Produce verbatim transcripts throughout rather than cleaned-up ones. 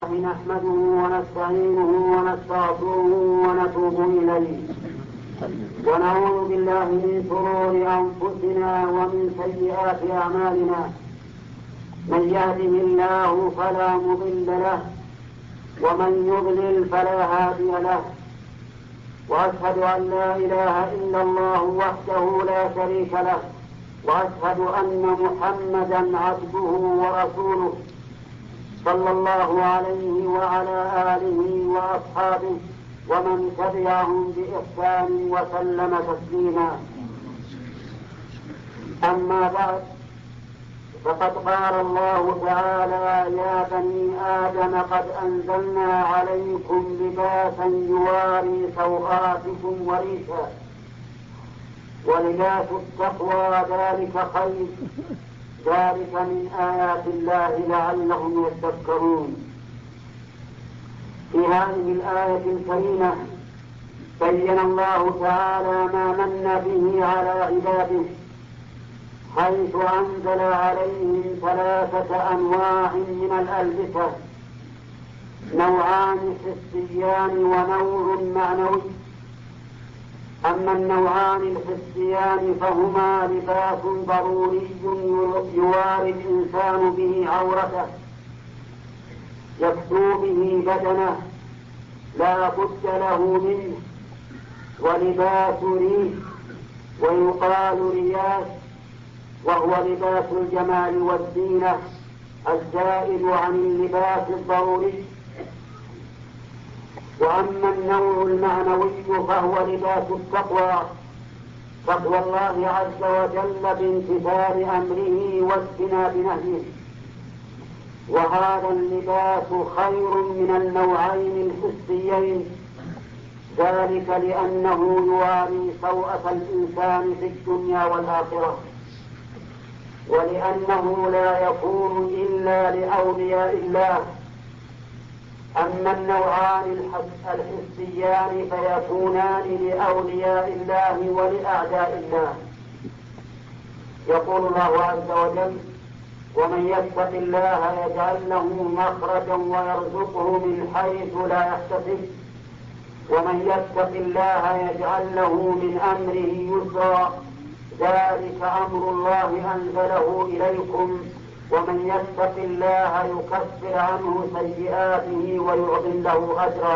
الله نحمده ونستعينه ونستغفره ونتوب إليه ونعوذ بالله من شرور أنفسنا ومن سيئات أعمالنا. من يهده الله فلا مضل له ومن يضلل فلا هادي له، وأشهد أن لا إله إلا الله وحده لا شريك له، وأشهد أن محمدا عبده ورسوله صلى الله عليه وعلى آله وأصحابه ومن تبعهم بإحسان وسلم تسليما. أما بعد، فقد قال الله تعالى: يا بني آدم قد أنزلنا عليكم لباسا يواري سوآتكم وريشا ولباس التقوى ذلك خير، ذلك من آيات الله لعلهم يتذكرون. في هذه الآية الكريمة بين الله تعالى ما من به على عباده، حيث أنزل عليهم ثلاثة أنواع من الألبسة: نوعان حسيان ونوع معنوي. أما النوعان الحسيان فهما لباس ضروري يواري الإنسان به عورته، يكسو به بدنه لا بد له منه، ولباس ريش ويقال رياش، وهو لباس الجمال والزينة الزائد عن اللباس الضروري. وأما النوع المعنوي فهو لباس التقوى، تقوى الله عز وجل بامتثال أمره واجتناب نهيه، وهذا اللباس خير من النوعين الحسيين، ذلك لأنه يواري سوءة الإنسان في الدنيا والآخرة، ولأنه لا يكون إلا لأولياء الله. أما النوعان الحسيان فيكونان لأولياء الله ولأعداء الله. يقول الله عز وجل: ومن يتق الله يجعل له مخرجا ويرزقه من حيث لا يحتسب، ومن يتق الله يجعل له من أمره يسرا، ذلك أمر الله أنزله إليكم، ومن يتق الله يكفر عنه سيئاته ويعظم له أجرا.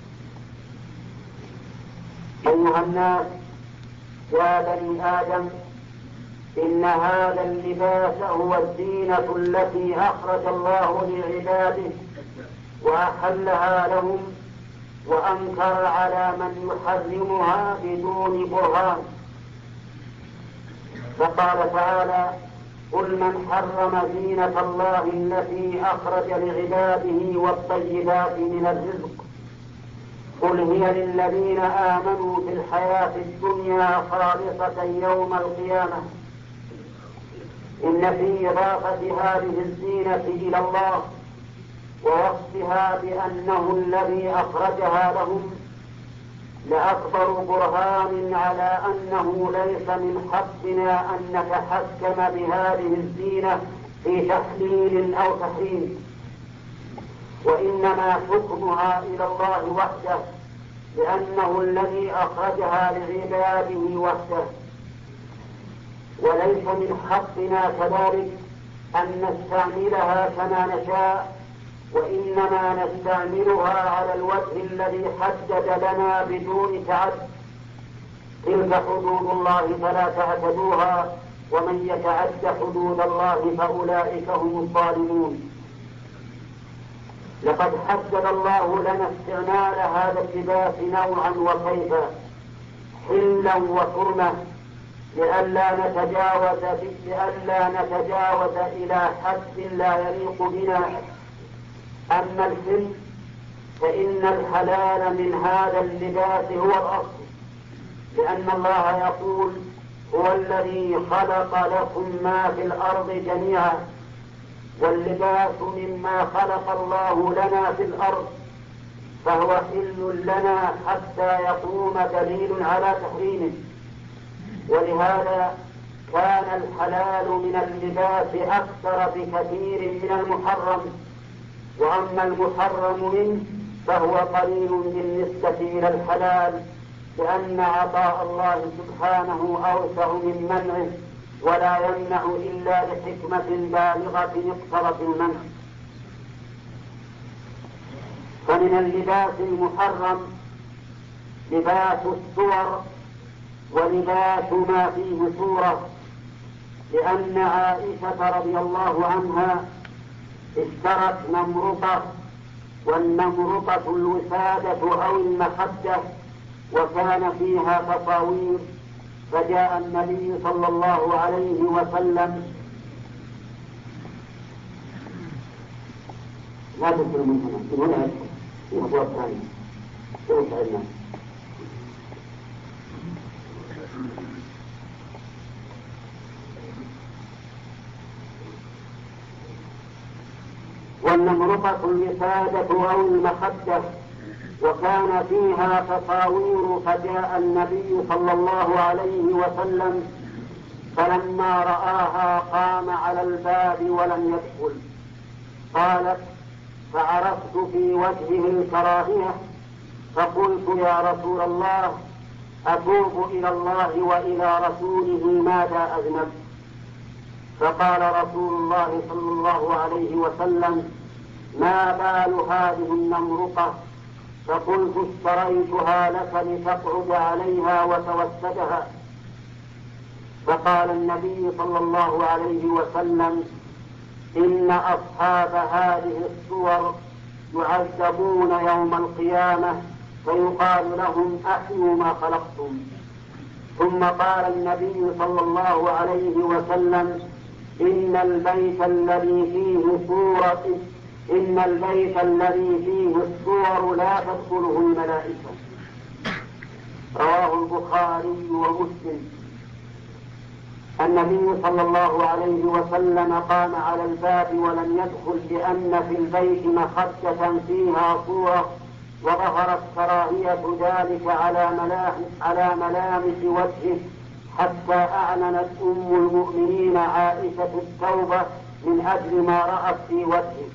أيها الناس، يا بني آدم، إن هذا اللباس هو الزينة التي أخرج الله لعباده وأحلها لهم، وأنكر على من يحرمها بدون برهان. فقال تعالى: قل من حرم زينة الله التي أخرج لعباده والطيبات من الرزق، قل هي للذين آمنوا في الحياة الدنيا خالصة يوم القيامة. إن في إضافة هذه الزينة إلى الله ووصفها بأنه الذي أخرجها لهم لأكبر برهان على أنه ليس من حقنا أن نتحكم بهذه الزينة في تحليل أو تحريم، وإنما حكمها إلى الله وحده، لأنه الذي أخرجها لعباده وحده. وليس من حقنا كذلك أن نستعملها كما نشاء، وإنما نستعملها على الوجه الذي حدد لنا بدون تعد. تلك حدود الله فلا تعتدوها، ومن يتعد حدود الله فأولئك هم الظالمون. لقد حدد الله لنا استعمال هذا اللباس نوعا وكيفا، حلا وحرمة، لئلا نتجاوز لئلا نتجاوز إلى حد لا يليق بنا. أما الحل فإن الحلال من هذا اللباس هو الأصل، لأن الله يقول: هو الذي خلق لكم ما في الأرض جميعا، واللباس مما خلق الله لنا في الأرض، فهو حل لنا حتى يقوم دليل على تحريمه. ولهذا كان الحلال من اللباس أكثر بكثير من المحرم، وأما المحرم منه فهو قليل بالنسبة إلى الحلال، لأن عطاء الله سبحانه أوسع من منعه، ولا يمنع إلا لحكمة بالغة اقتضت المنع. فمن اللباس المحرم لباس الصور ولباس ما فيه صورة، لأن عائشة رضي الله عنها اشترت نمرقة، والنمرقة الوسادة أو المخدة، وكان فيها تصاوير، فجاء النبي صلى الله عليه وسلم لا تدخل من هنا من هنا في أبواب ثانية توسع الناس. والنمرقة الوسادة أو المخدة، وكان فيها تصاوير، فجاء النبي صلى الله عليه وسلم فلما رآها قام على الباب ولم يدخل. قالت: فعرفت في وجهه الكراهية، فقلت: يا رسول الله، أتوب إلى الله وإلى رسوله ماذا أذنب؟ فقال رسول الله صلى الله عليه وسلم: ما بال هذه النمرقة؟ فقلت: اشتريتها لك لتقعد عليها وتوسدها. فقال النبي صلى الله عليه وسلم: إن أصحاب هذه الصور يعذبون يوم القيامة، فيقال لهم: أحيوا ما خلقتم. ثم قال النبي صلى الله عليه وسلم: إن البيت الذي فيه صورة إن البيت الذي فيه الصور لا تدخله الملائكة. رواه البخاري ومسلم. النبي صلى الله عليه وسلم قام على الباب ولم يدخل، لأن في البيت مخدة فيها صورة، وظهرت كراهية ذلك على ملامس وجهه، حتى أعلنت أم المؤمنين عائشة التوبة من أجل ما رأت في وجهه.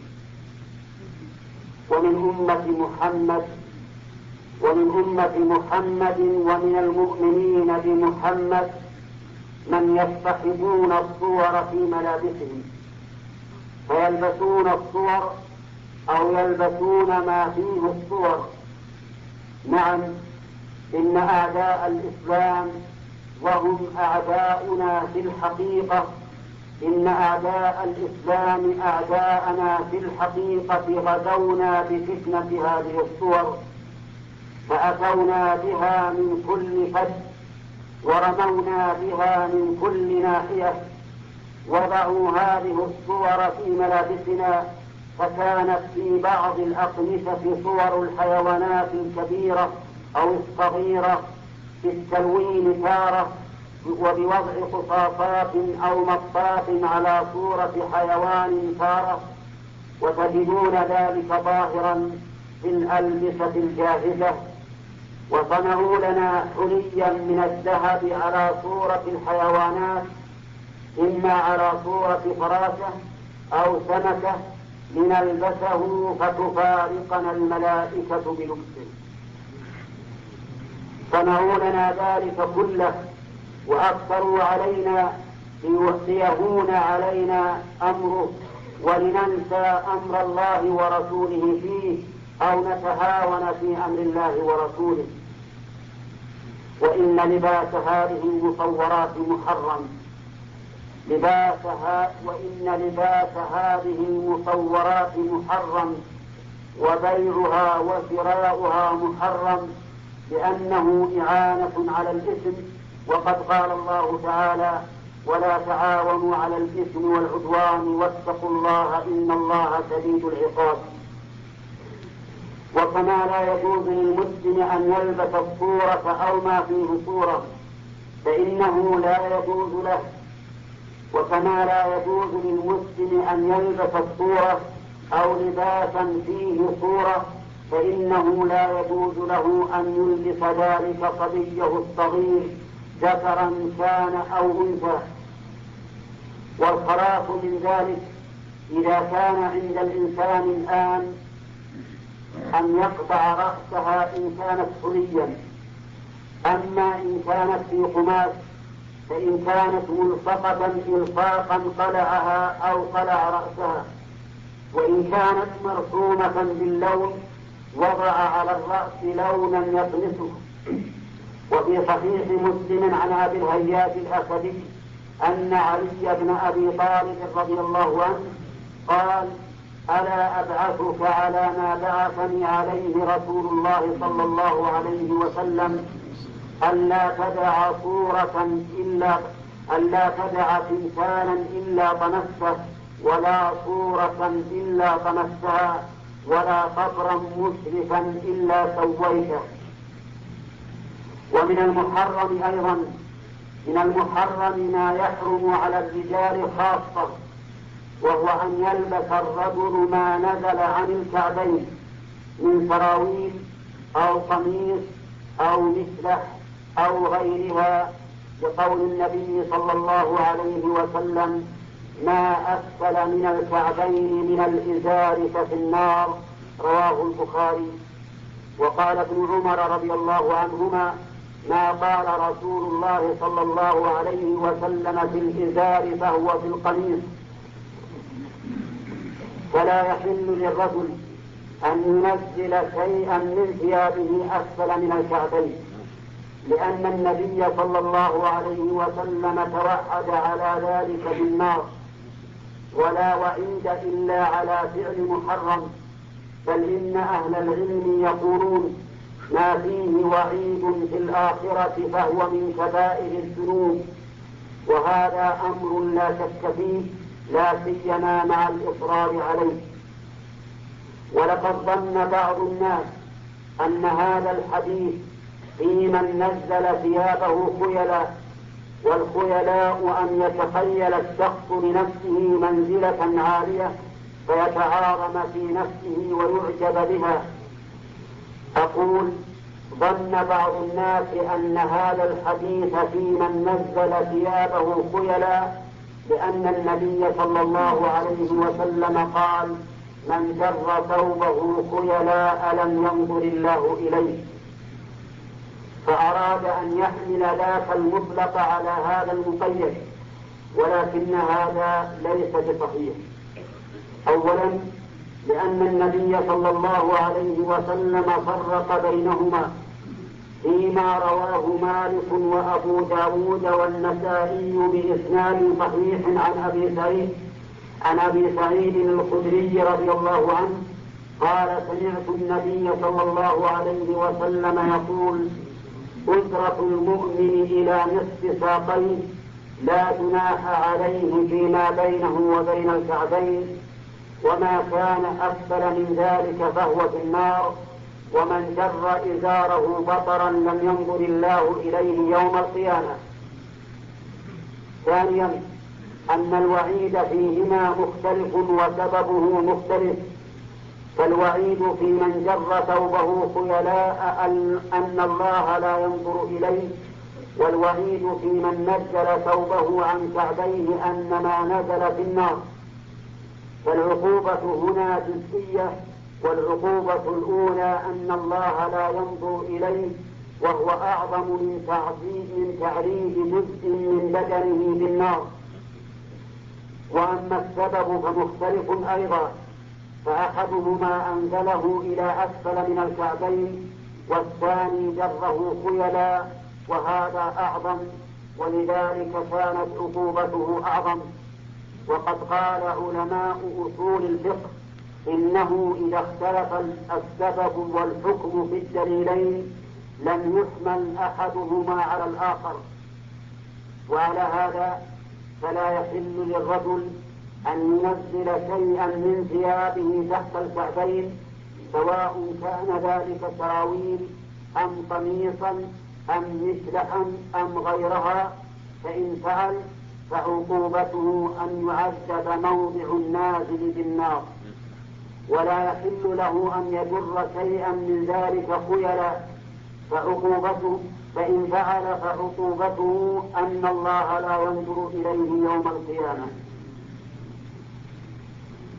ومن أمة محمد ومن أمة محمد ومن المؤمنين بمحمد من يفتقدون الصور في ملابسهم، فيلبسون الصور أو يلبسون ما فيه الصور. نعم، إن أعداء الإسلام وهم أعداؤنا في الحقيقة إن أعداء الإسلام أعداءنا في الحقيقة غزونا بفتنة هذه الصور، فأتونا بها من كل فج، ورمونا بها من كل ناحية، وضعوا هذه الصور في ملابسنا، فكانت في بعض الأقمشة صور الحيوانات الكبيرة أو الصغيرة بالتلوين تارة، وبوضع قصاصات أو مطاط على صورة حيوان تارة، وتجدون ذلك ظاهرا في الألبسة الجاهزة. وصنعوا لنا حليا من الذهب على صورة الحيوانات، إما على صورة فراشة أو سمكة، لنلبسه فتفارقنا الملائكة بلبسه. صنعوا لنا ذلك كله، وأكثروا علينا ليهون علينا أمره، ولننسى أمر الله ورسوله فيه، أو نتهاون في أمر الله ورسوله. وإن لباس هذه المصورات محرم لباسها وإن لباس هذه المصورات محرم، وبيعها وشراؤها محرم، لأنه إعانة على الإثم. وقد قال الله تعالى: ولا تعاونوا على الإثم والعدوان واتقوا الله إن الله شديد العقاب. وكما لا يجوز للمسلم أن يلبس الصورة أو ما فيه صورة، فإنه لا يجوز له. وكما لا يجوز للمسلم أن يلبس الصورة أو لباسا فيه صورة، فإنه لا يجوز له أن يلبس ذلك صبيه الصغير، ذكرا كان أو أنثى. والخلاص من ذلك إذا كان عند الإنسان الآن أن يقطع رأسها إن كانت حليا، أما إن كانت في قماش فإن كانت ملصقة إلصاقا قلعها أو قلع رأسها، وإن كانت مرسومة باللون وضع على الرأس لونا يطمسه. وفي صحيح مسلم عن أبي الهياج الأسدي أن علي بن أبي طالب رضي الله عنه قال: ألا أبعثك على ما بعثني عليه رسول الله صلى الله عليه وسلم، ألا تدع صورة إلا ألا تدع تمثالا إلا طمسته، ولا صورة إلا طمستها، ولا قبرا مشرفا إلا سويته. ومن المحرم أيضا من المحرم ما يحرم على الرجال خاصة، وهو أن يلبس الرجل ما نزل عن الكعبين من سراويل أو قميص أو مسلح أو غيرها، لقول النبي صلى الله عليه وسلم: ما أسفل من الكعبين من الإزار ففي النار، رواه البخاري. وقال ابن عمر رضي الله عنهما: ما قال رسول الله صلى الله عليه وسلم في الإزار فهو في القميص. فلا يحل للرجل أن ينزل شيئا من ثيابه أسفل من الكعبين، لأن النبي صلى الله عليه وسلم توعد على ذلك بالنار. ولا وعيد إلا على فعل محرم، بل إن أهل العلم يقولون: ما فيه وعيد في الآخرة فهو من كبائر الذنوب، وهذا أمر لا شك فيه، لا سيما مع الإصرار عليه. ولقد ظن بعض الناس أن هذا الحديث في من نزل ثيابه خيلا، والخيلاء أن يتخيل الشخص لنفسه منزلة عالية فيتعاظم في نفسه ويعجب بها. أقول: ظن بعض الناس أن هذا الحديث في من نزل ثيابه خيلا، لأن النبي صلى الله عليه وسلم قال: من جر ثوبه خيلاء لم ينظر الله إليه، فأراد أن يحمل ذاك المطلق على هذا المقيد، ولكن هذا ليس بصحيح. أولا، لأن النبي صلى الله عليه وسلم فرق بينهما فيما رواه مالك وأبو داود والنسائي بإسناد صحيح عن أبي سعيد عن أبي سعيد الخدري رضي الله عنه قال: سمعت النبي صلى الله عليه وسلم يقول: أسرة المؤمن إلى نصف ساقين، لا جناح عليه فيما بينه وبين الكعبين، وما كان أسفل من ذلك فهو في النار، ومن جر إزاره بطرا لم ينظر الله إليه يوم القيامة. ثانيا، أن الوعيد فيهما مختلف وسببه مختلف، فالوعيد في من جر ثوبه خيلاء أن الله لا ينظر إليه، والوعيد في من نزل ثوبه عن كعبيه أن ما نزل في النار. فالعقوبة هنا جزئية، والعقوبة الأولى أن الله لا ينظر إليه، وهو أعظم من تعذيب من تعريض جزء من بدنه بالنار. وأما السبب فمختلف أيضا، فأحدهما أنزله إلى أسفل من الكعبين، والثاني جره خيلا، وهذا أعظم، ولذلك كانت عقوبته أعظم. وقد قال علماء أصول الفقه: إنه إذا اختلف السبب والحكم في الدليلين لم يحمل أحدهما على الآخر. وعلى هذا فلا يحل للرجل أن ينزل شيئا من ثيابه تحت الكعبين، سواء كان ذلك سراويل أم قميصا أم مسلحا أم غيرها، فإن فعل فعقوبته أن يعذب موضع النازل بالنار. ولا يحل له أن يجر شيئا من ذلك خيلا، فعقوبته فإن فعل فعقوبته أن الله لا ينظر إليه يوم القيامة.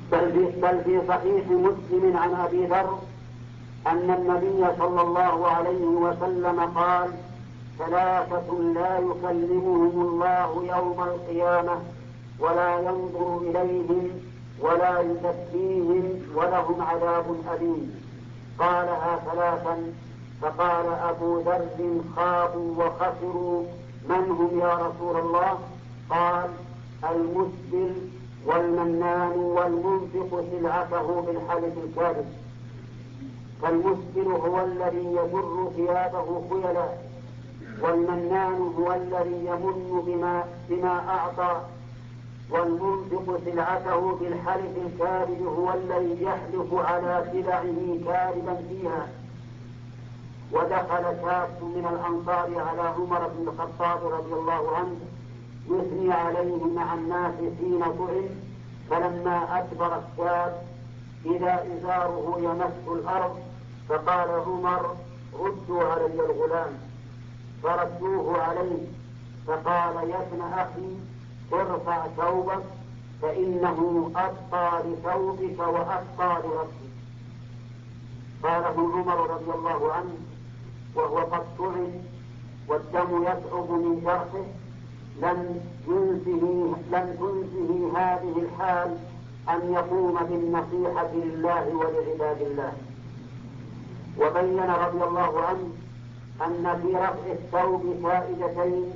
بل في, بل في صحيح مسلم عن أبي ذر أن النبي صلى الله عليه وسلم قال: ثلاثة لا يكلمهم الله يوم القيامة ولا ينظر إليهم ولا يزكيهم ولهم عذاب أليم. قالها ثلاثا، فقال أبو ذر: خابوا وخسروا، من هم يا رسول الله؟ قال: المسبل والمنان والمنفق سلعته بالحلف الكاذب. فالمسبل هو الذي يجر ثيابه خيلا، والمنان هو الذي يمن بما, بما أعطى، والمنفق سلعته بالحلف الكاذب هو الذي يحلف على سلعه كاذبا فيها. ودخل شاب من الأنصار على عمر بن الخطاب رضي الله عنه يثني عليه مع الناس حين طعن، فلما أدبر الشاب إذا إزاره يمس الأرض، فقال عمر: ردوا علي الغلام. فردوه عليه، فقال: يا ابن أخي، ارفع ثوبك فإنه أبقى لثوبك وأبقى لربك. قاله عمر رضي الله عنه وهو قد طعن والدم يصعب من جرحه: لم تنسه لم تنسه هذه الحال أن يقوم بالنصيحة لله ولعباد الله. وبين رضي الله عنه أن في رفع الثوب فائدتين: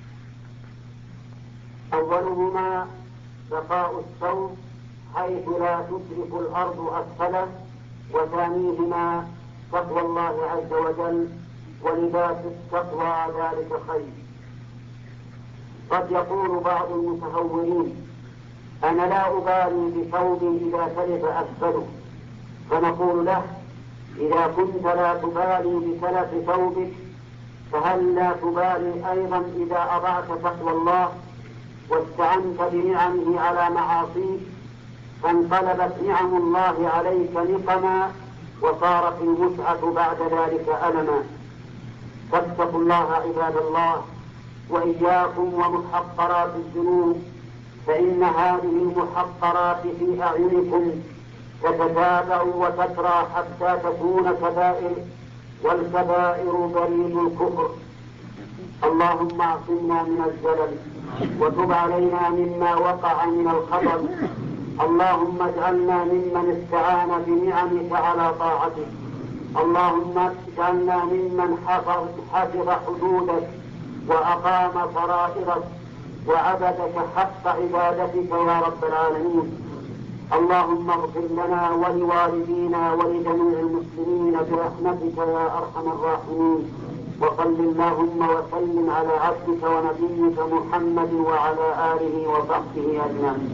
أولهما بقاء الثوب حيث لا تدرك الأرض أسفله، وثانيهما تقوى الله عز وجل، ولباس التقوى ذلك خير. قد يقول بعض المتهورين: أنا لا أبالي بثوبي إذا تلف أسفله، فنقول له: إذا كنت لا تبالي بتلف ثوبك، فهل لا تبالي أيضا إذا أضعت تقوى الله واستعنت بنعمه على معاصيه، فانقلبت نعم الله عليك نقما وصارت المتعة بعد ذلك ألما. فاتقوا الله عباد الله، وإياكم ومحقرات الذنوب، فإن هذه المحقرات في أعينكم تتتابع وتترى حتى تكون كبائر، والكبائر بريد الكفر. اللهم اعصمنا من الزلل وتب علينا مما وقع من الخطر. اللهم اجعلنا ممن استعان بنعمك على طاعتك. اللهم اجعلنا ممن حفظ, حفظ حدودك وأقام فرائضك وعبدك حق عبادتك يا رب العالمين. اللهم اغفر لنا ولوالدينا ولجميع المسلمين برحمتك يا أرحم الراحمين. وصل اللهم وسلم على عبدك ونبيك محمد وعلى آله وصحبه أجمعين.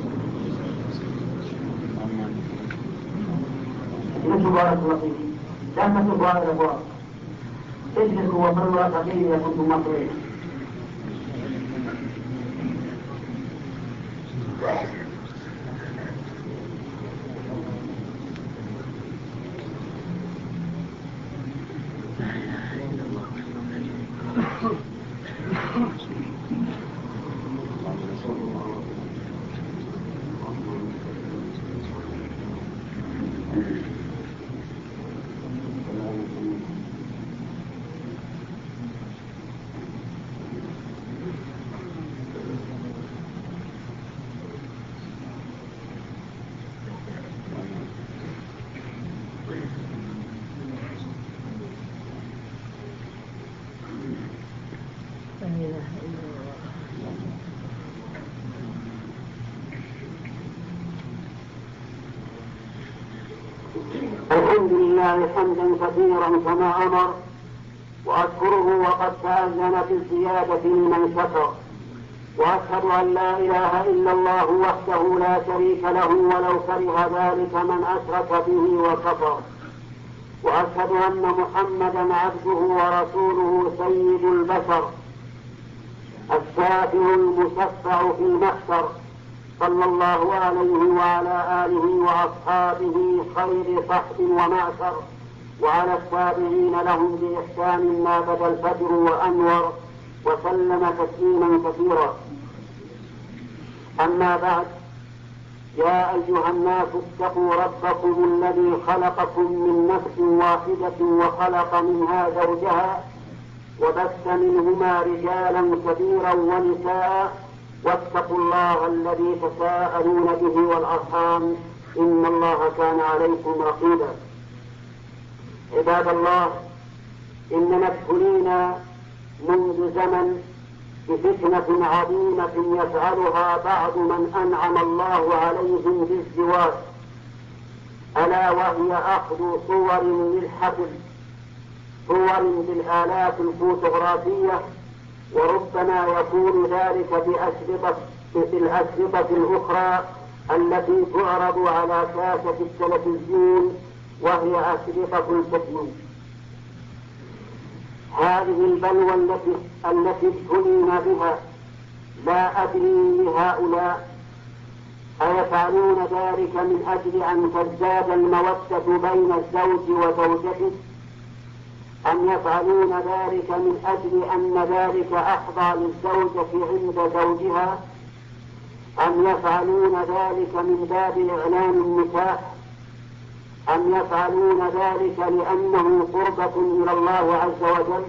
بارك الله فيك. لا تتركوا هذا الأبواب، اجلسوا وصلوا ركعتين إذا كنتم مقبولين. الحمد لله حمدا كثيرا كما أمر، وأشكره وقد تأذن بالزيادة لمن شكر، وأشهد أن لا إله إلا الله وحده لا شريك له ولو كره ذلك من أشرك به وكفر، وأشهد أن محمدا عبده ورسوله سيد البشر الشافع المشفع في المحشر، صلى الله عليه وعلى آله وأصحابه خير صحب ومعشر، وعلى التابعين لهم بإحسان ما بدا الفجر وأنور، وسلم تسليما كثيرا. أما بعد، يا أيها الناس اتقوا ربكم الذي خلقكم من نفس واحدة وخلق منها زوجها وبث منهما رجالا كثيرا ونساء واتقوا الله الذي تساءلون به والأرحام إن الله كان عليكم رقيبا. عباد الله، إننا ابتلينا منذ زمن بفتنة عظيمة يفعلها بعض من أنعم الله عليهم بالزواج، ألا وهي أخذ صور للحفل، صور بالآلات الفوتوغرافية، وربما يكون ذلك بأشرطة بالأشرطة الأخرى التي تعرض على شاشة التلفزيون وهي أشرطة الفتن. هذه البلوى التي التي ابتلينا بها لا أدري لهؤلاء أيفعلون ذلك من أجل أن تزداد المودة بين الزوج وزوجته، أم يفعلون ذلك من أجل أن ذلك أحظى للزوجة عند زوجها، أم يفعلون ذلك من باب إعلان النكاح، أم يفعلون ذلك لأنه قربة إلى الله عز وجل،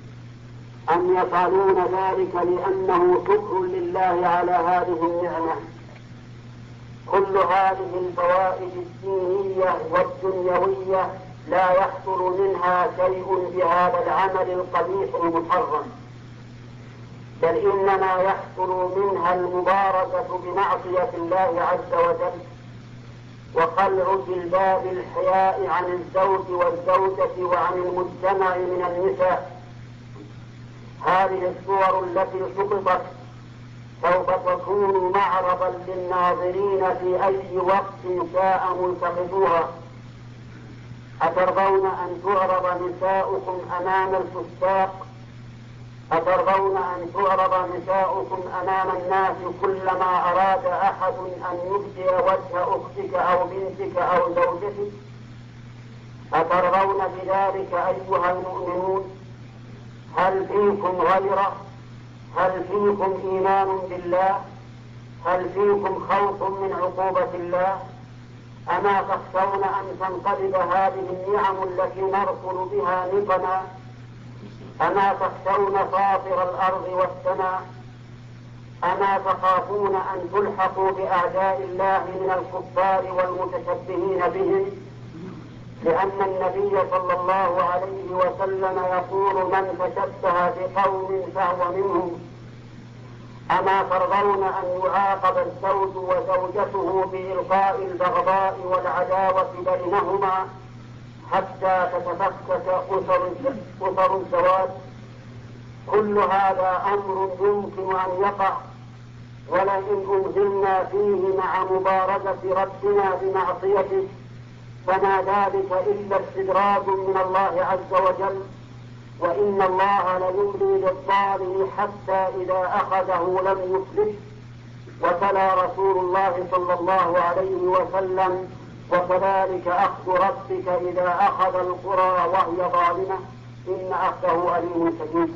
أم يفعلون ذلك لأنه شكر لله على هذه النعمة. كل هذه الفوائد الدينية والدنيوية لا يحصل منها شيء بهذا العمل القبيح المحرم، بل إنما يحصل منها المبارزة بمعصية الله عز وجل وخلع جلباب الحياء عن الزوج والزوجة وعن المجتمع من النساء. هذه الصور التي سقطت سوف تكون معرضا للناظرين في أي وقت شاء ملتقطوها. أترضون أن تعرض نساؤكم أمام الفساق؟ أترضون أن تعرض نساؤكم أمام الناس كلما أراد أحد أن يبدي وجه أختك أو بنتك أو زوجتك؟ أترضون بذلك أيها المؤمنون؟ هل فيكم غيرة؟ هل فيكم إيمان بالله؟ هل فيكم خوف من عقوبة الله؟ أما تخشون أن تنقلب هذه النعم التي نرسل بها نقما؟ أما تخشون فاطر الأرض والسماء؟ أما تخافون أن تلحقوا بأعداء الله من الكفار والمتشبهين بهم؟ لأن النبي صلى الله عليه وسلم يقول من تشبه بقوم فهو منهم. أما ترضون أن يعاقب الزوج وزوجته بإلقاء البغضاء والعداوة بينهما حتى تتفكك أسر الزواج؟ كل هذا أمر يمكن أن يقع، ولئن أنزلنا فيه مع مبارزة ربنا بمعصيته فما ذلك إلا استدراج من الله عز وجل، وإن الله ليملي للظالم حتى إذا أخذه لم يفلته. وتلا رسول الله صلى الله عليه وسلم: وكذلك أخذ ربك إذا أخذ القرى وهي ظالمة إن أخذه أليم شديد.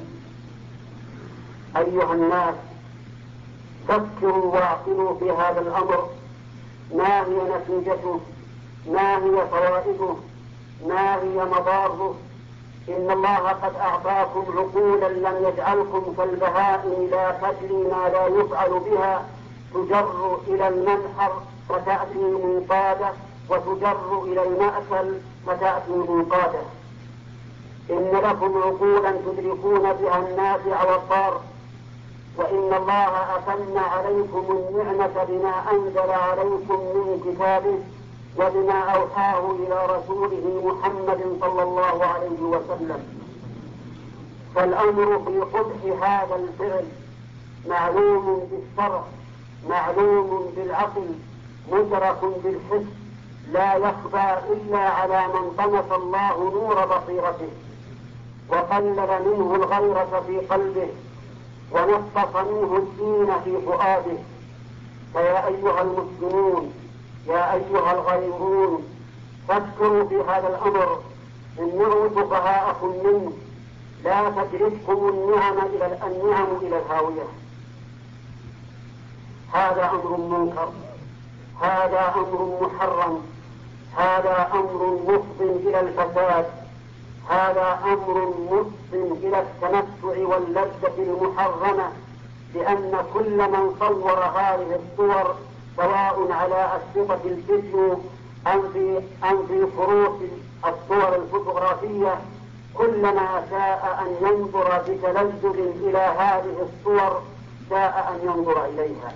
أيها الناس، فكروا واعقلوا في هذا الأمر. ما هي نتيجته؟ ما هي فوائده؟ ما هي مضاره؟ إن الله قد أعطاكم عقولا لم يجعلكم كالبهائم لا تجري ما لا يفعل بها، تجر إلى المنحر وتأتي منقادة، وتجر إلى المأكل وتأتي منقادة. إن لكم عقولا تدركون بها النافع والضار، وإن الله أتم عليكم النعمة بما أنزل عليكم من كتابه وبما أوحاه إلى رسوله محمد صلى الله عليه وسلم. فالأمر في قبح هذا الفعل معلوم بالشرع، معلوم بالعقل، مدرك بالحس، لا يخفى إلا على من طمس الله نور بصيرته وقلب منه الغيرة في قلبه ونقص منه الدين في فؤاده. فيا أيها المسلمون، يا أيها الغيرون، فكروا في هذا الأمر، انظروا فقهاءكم منه، لا تجرفكم النعم إلى النعم إلى الهاوية. هذا أمر منكر، هذا أمر محرم، هذا أمر مفض إلى الفساد، هذا أمر مفض إلى التمتع واللذة المحرمة، لأن كل من صور هذه الصور سواء على أشرطة الفيديو أم في أم في كروت الصور الفوتوغرافية، كلما شاء أن ينظر بتلذذ إلى هذه الصور شاء أن ينظر إليها.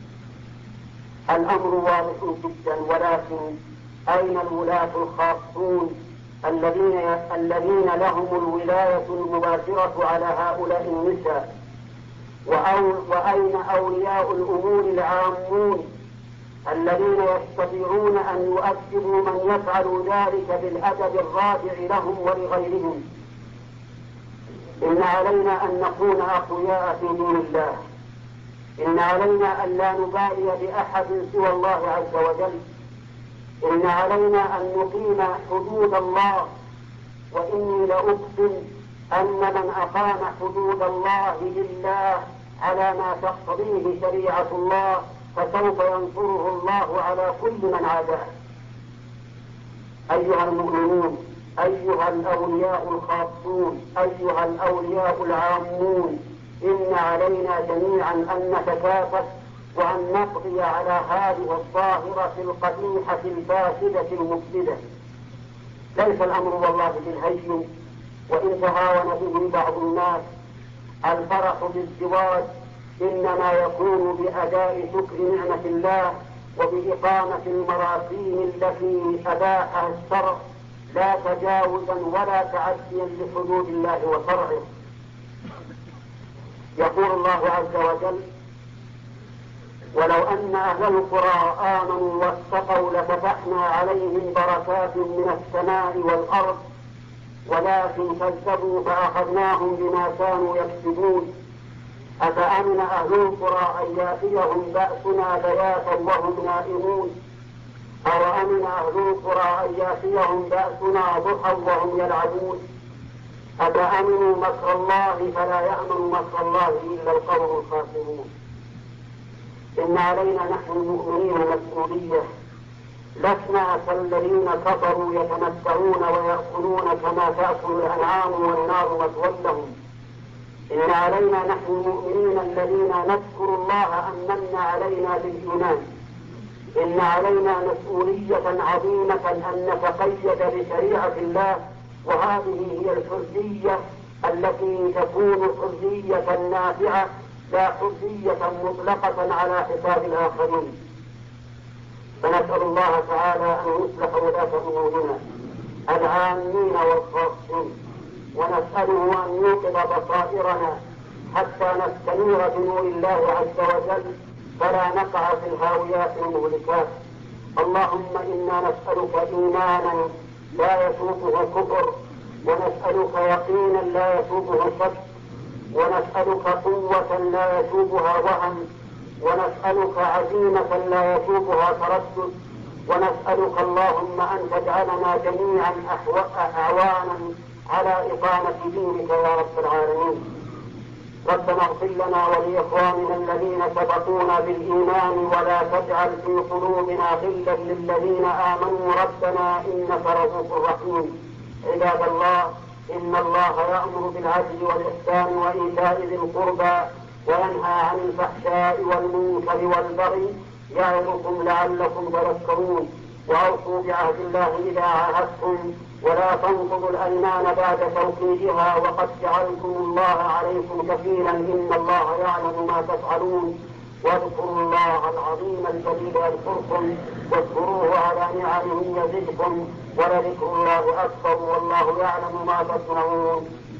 الأمر واضح جدا، ولكن أين الولاة الخاصون الذين الذين لهم الولاية المباشرة على هؤلاء النساء؟ وأين أولياء الأمور العامون الذين يستطيعون أن يؤدبوا من يفعل ذلك بالأدب الرادع لهم ولغيرهم؟ إن علينا أن نكون أقوياء في دين الله، إن علينا أن لا نبالي بأحد سوى الله عز وجل، إن علينا أن نقيم حدود الله، وإني لأقسم أن من أقام حدود الله لله على ما تقتضيه شريعة الله فسوف ينصره الله على كل من عاداه. أيها المؤمنون، أيها الأولياء الخاصون، أيها الأولياء العامون، إن علينا جميعا أن نتكاتف وأن نقضي على هذه الظاهرة القبيحة الفاسدة المفسدة. ليس الأمر والله بالهين، وإن تهاون به بعض الناس. الفرح بالزواج إنما يكون بأداء شكر نعمة الله وبإقامة المراسيم التي أباحها الشرع، لا تجاوزا ولا تعديا لحدود الله وشرعه. يقول الله عز وجل: ولو أن أهل القرى آمنوا واتقوا لفتحنا عليهم بركات من السماء والأرض ولكن كذبوا فأخذناهم بما كانوا يكسبون. أفأمن أهل القرى أن يأتيهم بأسنا بياتا وهم نائمون أو أمن أهل القرى أن يأتيهم بأسنا ضحى وهم يلعبون أفأمنوا مكر الله فلا يأمن مكر الله إلا القوم الخاسرون. إن علينا نحن المؤمنين مسؤولية، لسنا كالذين كفروا يتمتعون ويأكلون كما تأكل الأنعام والنار مثوى لهم. إن علينا نحن المؤمنين الذين نذكر الله أن من علينا بالإيمان. إن علينا مسؤولية عظيمة أن نتقيد بشريعة الله، وهذه هي الحرية التي تكون حرية نافعة لا حرية مطلقة على حساب الآخرين. فنسأل الله تعالى أن يصلح ولاة أمورنا العامين والخاصين، ونسأله أن يوقظ بصائرنا حتى نستنير بنور الله عز وجل فلا نقع في الهاويات المهلكات. اللهم إنا نسألك إيمانا لا يسوقه كفر، ونسألك يقينا لا يسوقه شك، ونسألك قوة لا يسوقها وهم، ونسألك عزيمة لا يسوقها تردد، ونسألك اللهم أن تجعلنا جميعا أعوانا على إقامة دينك يا رب العالمين. ربنا اغفر لنا ولإخواننا الذين سبقونا بالإيمان ولا تجعل في قلوبنا غلا للذين آمنوا ربنا إنك رؤوف رحيم. عباد الله، إن الله يأمر بالعدل والإحسان وإيتاء ذي القربى وينهى عن الفحشاء والمنكر والبغي يعظكم لعلكم تذكرون. وأوفوا بعهد الله إذا عاهدتم ولا تنقضوا الأيمان بعد توكيدها وقد جعلتم الله عليكم كفيلا إن الله يعلم ما تفعلون. واذكروا الله العظيم الجليل يذكركم واذكروه على نعمه يزدكم ولذكر الله أكبر والله يعلم ما تصنعون.